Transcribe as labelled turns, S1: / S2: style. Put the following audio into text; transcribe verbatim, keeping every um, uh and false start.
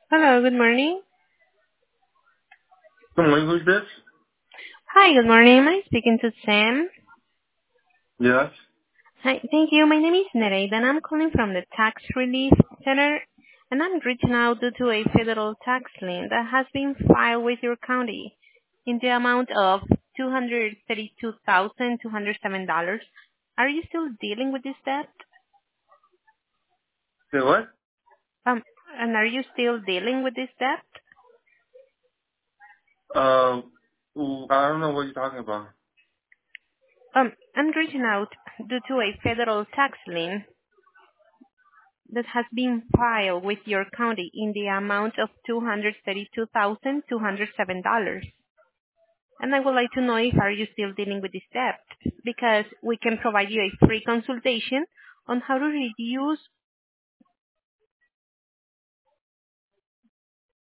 S1: Hello, good morning.
S2: Good morning, who's this?
S1: Hi, good morning. Am I speaking to Sam?
S2: Yes.
S1: Hi, thank you. My name is Nereida, and I'm calling from the Tax Relief Center, and I'm reaching out due to a federal tax lien that has been filed with your county in the amount of two hundred thirty-two thousand two hundred seven dollars. Are you still dealing with this debt?
S2: Say what?
S1: Um, and are you still dealing with this debt?
S2: Uh, ooh, I don't know what you're talking about.
S1: Um, I'm reaching out due to a federal tax lien that has been filed with your county in the amount of two hundred thirty-two thousand two hundred seven dollars. And I would like to know if are you still dealing with this debt, because we can provide you a free consultation on how to reduce